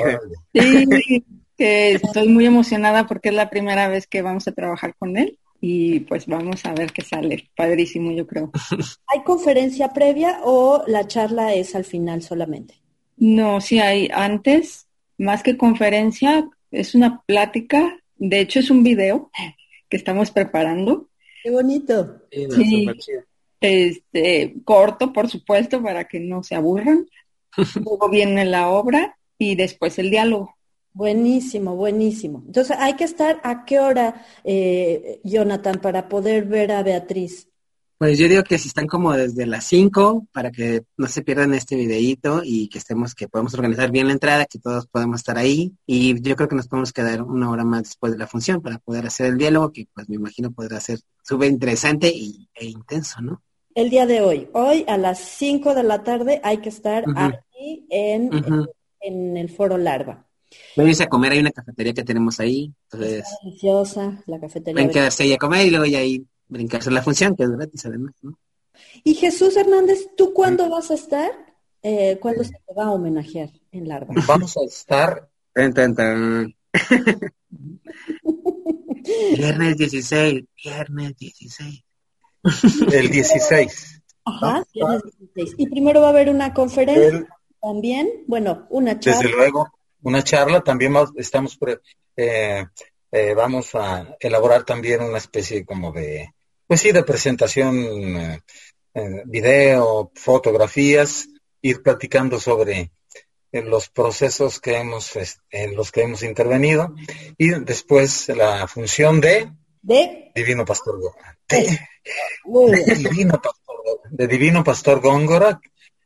Sí, que estoy muy emocionada porque es la primera vez que vamos a trabajar con él y pues vamos a ver qué sale. Padrísimo, yo creo. ¿Hay conferencia previa o la charla es al final solamente? No, sí hay antes, más que conferencia, es una plática, de hecho es un video que estamos preparando. ¡Qué bonito! Sí, este, corto, por supuesto, para que no se aburran. Luego viene la obra y después el diálogo. Buenísimo, buenísimo. Entonces, hay que estar a qué hora, eh, Jonathan, para poder ver a Beatriz. Pues yo digo que si están como desde las cinco, para que no se pierdan este videíto y que estemos, que podamos organizar bien la entrada, que todos podemos estar ahí. Y yo creo que nos podemos quedar una hora más después de la función para poder hacer el diálogo, que pues me imagino podrá ser súper interesante y, e intenso, ¿no? El día de hoy, hoy a las cinco de la tarde hay que estar Uh-huh. aquí en, Uh-huh. en, en el Foro Larva. Voy a irse a comer, hay una cafetería que tenemos ahí, entonces Está deliciosa la cafetería. pueden quedarse ahí a comer y luego ya ahí brincarse en la función, que es gratis además, ¿no? Y Jesús Hernández, ¿tú cuándo vas a estar? Eh, ¿Cuándo se te va a homenajear en Larva? Vamos a estar... Tan, tan, tan. Viernes dieciséis, viernes dieciséis. El dieciséis. Ajá, viernes dieciséis. Y primero va a haber una conferencia El, también, bueno, una charla. desde luego, una charla. También va- estamos... Pre, eh, eh, vamos a elaborar también una especie como de... Pues sí, de presentación, eh, eh, video, fotografías, ir platicando sobre eh, los procesos que hemos, es- en los que hemos intervenido, y después la función de De... Divino Pastor Góngora. De, Muy de bien. Divino Pastor, de Divino Pastor Góngora,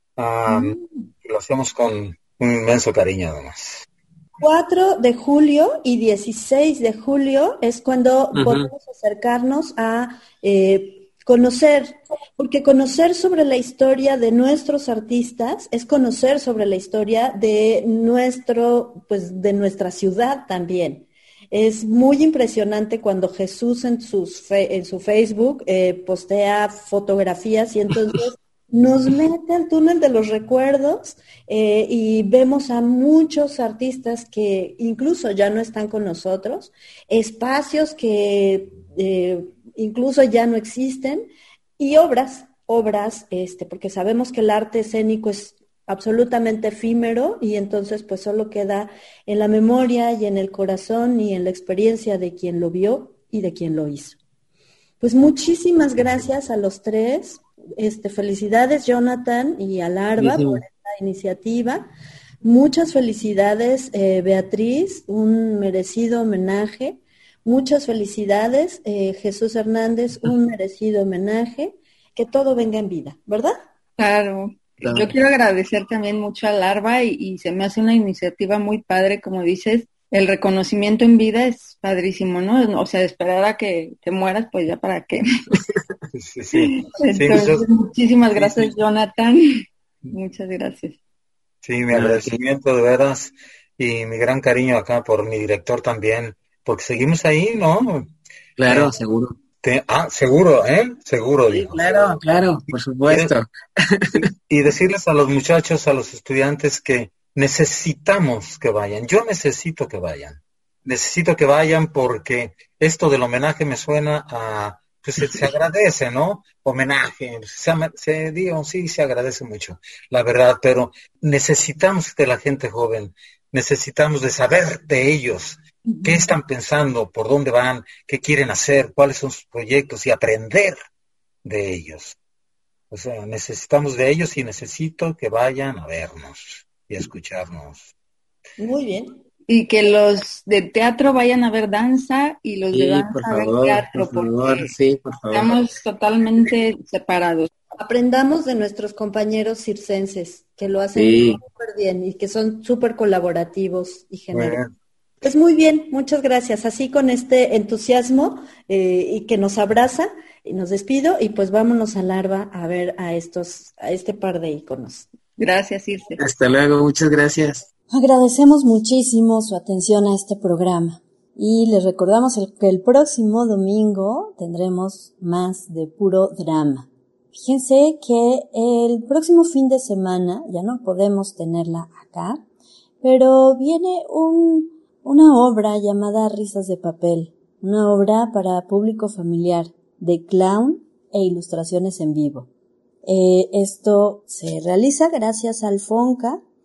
um, lo hacemos con un inmenso cariño además. cuatro de julio y dieciséis de julio es cuando Ujú. podemos acercarnos a eh, conocer, porque conocer sobre la historia de nuestros artistas es conocer sobre la historia de nuestro, pues de nuestra ciudad también. Es muy impresionante cuando Jesús en, sus fe- en su Facebook eh, postea fotografías y entonces nos mete al túnel de los recuerdos eh, y vemos a muchos artistas que incluso ya no están con nosotros, espacios que eh, incluso ya no existen y obras, obras, este, porque sabemos que el arte escénico es absolutamente efímero y entonces pues solo queda en la memoria y en el corazón y en la experiencia de quien lo vio y de quien lo hizo. Pues muchísimas gracias a los tres. Este, felicidades Jonathan y a Larva Ujú. por esta iniciativa. Muchas felicidades eh, Beatriz, un merecido homenaje. Muchas felicidades eh, Jesús Hernández, un merecido homenaje. Que todo venga en vida, ¿verdad? Claro. Claro. Yo quiero agradecer también mucho a Larva y, y se me hace una iniciativa muy padre, como dices, el reconocimiento en vida es padrísimo, ¿no? O sea, esperar a que te mueras, pues ya para qué. Sí, sí. Entonces, Sí, eso- muchísimas sí, gracias, sí. Jonathan. Muchas gracias. Sí, mi agradecimiento de veras y mi gran cariño acá por mi director también, porque seguimos ahí, ¿no? Claro, Eh, seguro. te- ah, seguro, ¿eh? Seguro, Sí, dijo. claro, claro, por supuesto. Y decirles a los muchachos, a los estudiantes que necesitamos que vayan. Yo necesito que vayan. Necesito que vayan porque esto del homenaje me suena a, pues se, se agradece, ¿no? Homenaje, se, ama- se digo, sí, se agradece mucho, la verdad, pero necesitamos de la gente joven, necesitamos de saber de ellos, qué están pensando, por dónde van, qué quieren hacer, cuáles son sus proyectos y aprender de ellos. O sea, necesitamos de ellos y necesito que vayan a vernos y a escucharnos. Muy bien. Y que los de teatro vayan a ver danza y los de Sí, danza por a ver favor, teatro, por favor, porque sí, por favor. estamos totalmente separados. Aprendamos de nuestros compañeros circenses, que lo hacen Sí. súper bien y que son súper colaborativos y generosos. Bueno, Pues muy bien, muchas gracias. Así con este entusiasmo eh, y que nos abraza, y nos despido y pues vámonos a Larva a ver a estos, a este par de íconos. Gracias, Irse. Hasta luego, muchas gracias. Agradecemos muchísimo su atención a este programa y les recordamos el- que el próximo domingo tendremos más de puro drama. Fíjense que el próximo fin de semana ya no podemos tenerla acá, pero viene un, una obra llamada Risas de Papel, una obra para público familiar de clown e ilustraciones en vivo. Eh, esto se realiza gracias al FONCA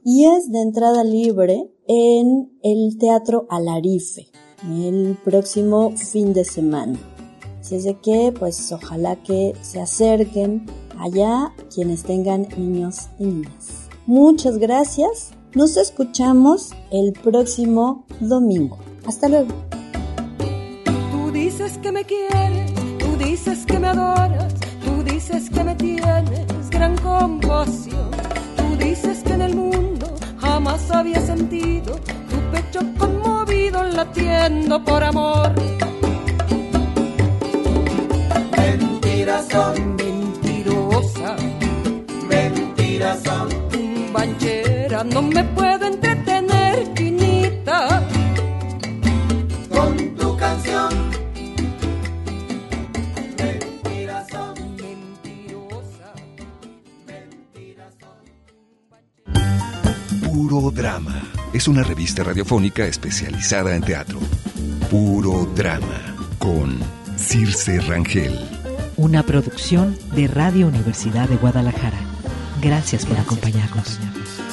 y es de entrada libre en el Teatro Alarife el próximo fin de semana. Así es de que, pues, ojalá que se acerquen allá quienes tengan niños y niñas. Muchas gracias. Nos escuchamos el próximo domingo. Hasta luego. Tú dices que me quieres, tú dices que me adoras, tú dices que me tienes gran compasión. Tú dices que en el mundo jamás había sentido tu pecho conmovido latiendo por amor. Mentiras son, mentirosa, mentiras son. Banchera, no me puedo entretener, chinita, con tu canción. Mentiras son, mentirosa, mentiras son. Puro Drama es una revista radiofónica especializada en teatro. Puro Drama con Circe Rangel. Una producción de Radio Universidad de Guadalajara. Gracias por acompañarnos.